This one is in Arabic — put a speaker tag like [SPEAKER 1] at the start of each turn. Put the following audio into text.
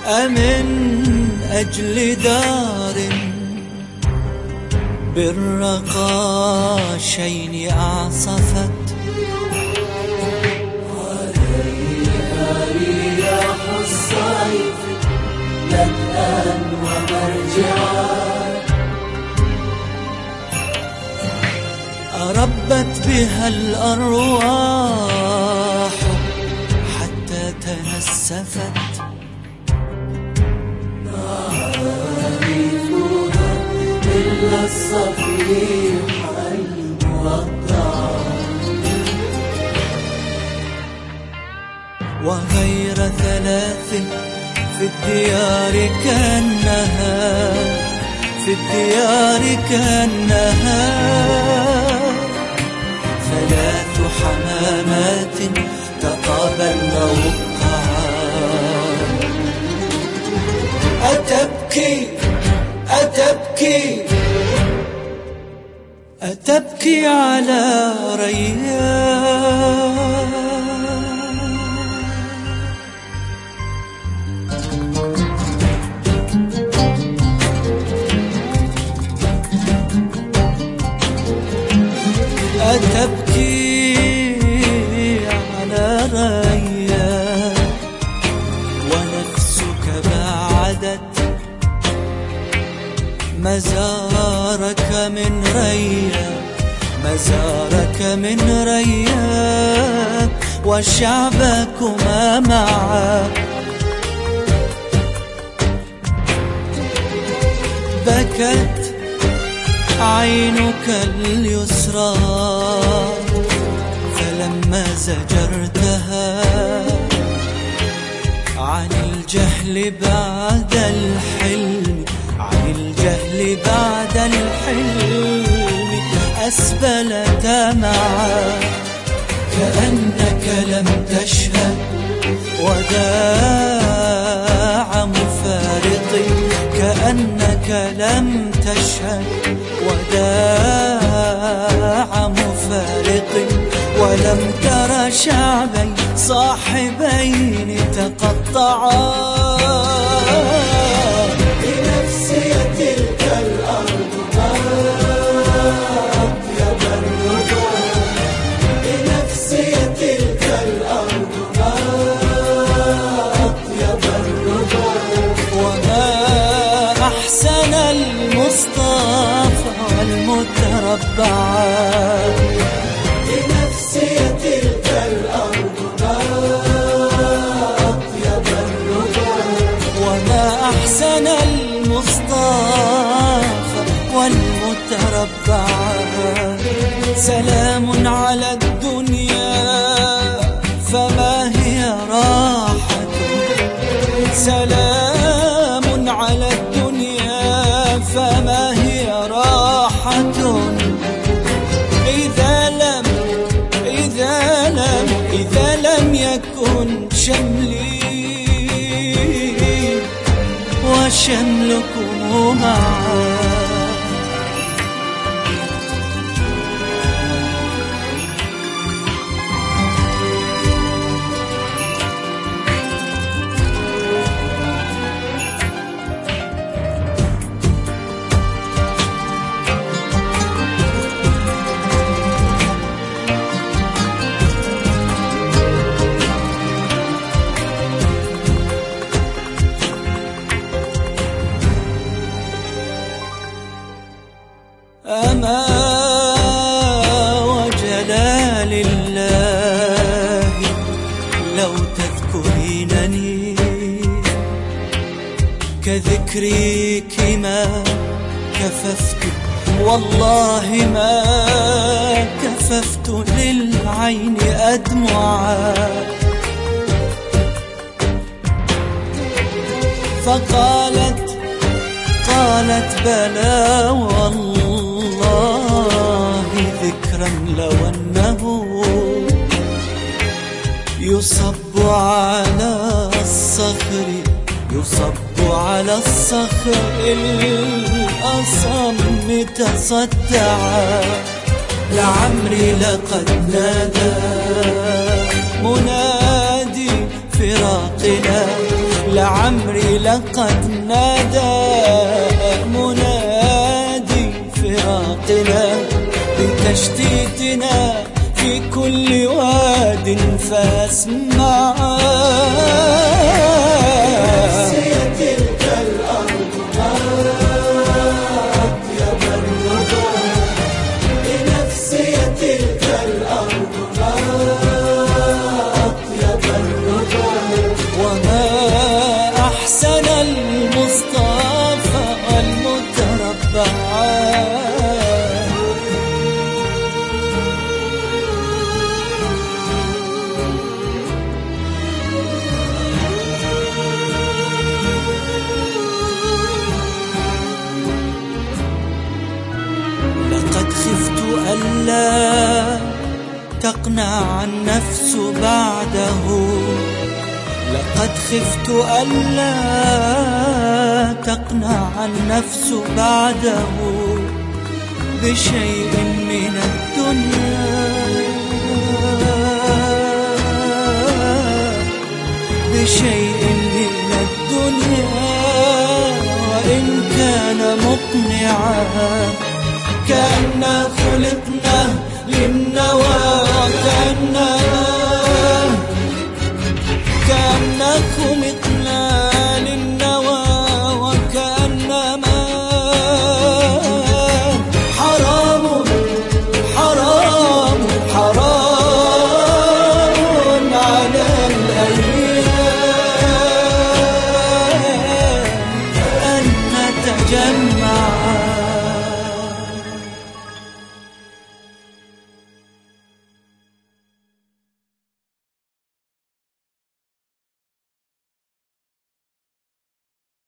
[SPEAKER 1] أمن أجل دار بالرقاشين أعصفت،
[SPEAKER 2] عليها رياح الصيف بدءا ومرجعا،
[SPEAKER 1] أربت بها الأرواح حتى تنسفت،
[SPEAKER 2] عارفها إلا الصفيح الموضع،
[SPEAKER 1] وغير ثلاث في الديار كأنها، في الديار كأنها ثلاث حمامات تقابلن وقعا. أتبكي أتبكي أتبكي على ريان، أتبكي على ريان ونفسك بعدت مزارك من ريان، مزارك من ريان وشعبكما معا. بكت عينك اليسرى فلما زجرتها عن الجهل بعد الحلم، عن الجهل بعد الحلم أسبلت معا. كأنك لم تشهد وداع مفارق، كأنك لم تشهد وداع مفارق، ولم تر شعبي صاحبين تقطعا.
[SPEAKER 2] بنفسي تلك الأرض ما أطيب الرضا، بنفسي تلك الأرض ما أطيب الرضا،
[SPEAKER 1] وما أحسن المصطفى والمتربع.
[SPEAKER 2] بنفسي تلك الأرض ما أطيب الرضا،
[SPEAKER 1] وما أحسن المصطفى والمتربع. سلام على الدنيا فما هي راحة، سلام على الدنيا فما هي راحة، إذا لم يكن شملي وشملكم معا. أما وجلال الله لو تذكرينني كذكريك ما كففت، والله ما كففت للعين أدمعا. فقالت بلى والله ذكرا لو أنه يصب على الصخر، يصب على الصخر الأصم تصدعا. لعمري لقد نادى منادي فراقنا، لعمري لعمري لقد نادى منادي فراقنا بتشتيتنا في كل واد فاسمع.
[SPEAKER 2] نفسي تلك الأرض أطيب الرضا، بنفسي تلك الأرض أطيب الرضا.
[SPEAKER 1] وما أحسن المصطفى المتربعات. لقد خفت ألا تقنع النفس بعده، لقد خفت ألا تقنع النفس بعده بشيء من الدنيا، بشيء من الدنيا. وإن كان مقنعا كأننا خلقنا للنوى، كأننا خلقنا